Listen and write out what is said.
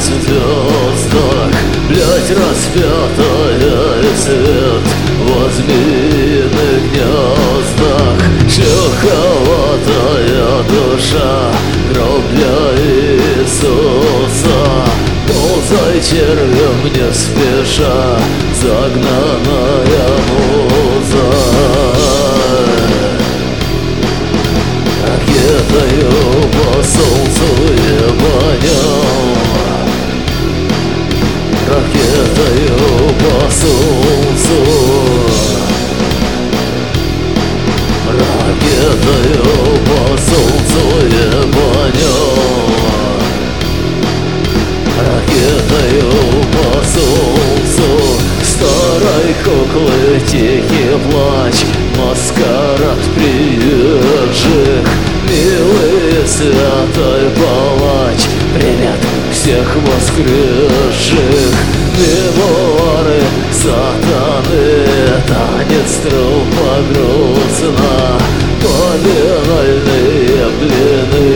звездах, блядь, распятая свет в змеиных гнездах. Шероховатая душа, гроб для Иисуса. Ползай червем не спеша, загнанная муза. Ракетою по солнцу ебанем, ракетою по солнцу, ракетою по солнцу ебанем, ракетою по солнцу. Старой куклы тихий плач, маскарад приезжих. Милый святой палач, привет всех воскресших. Мемуары сатаны, танец трупа грустно, поминальные блины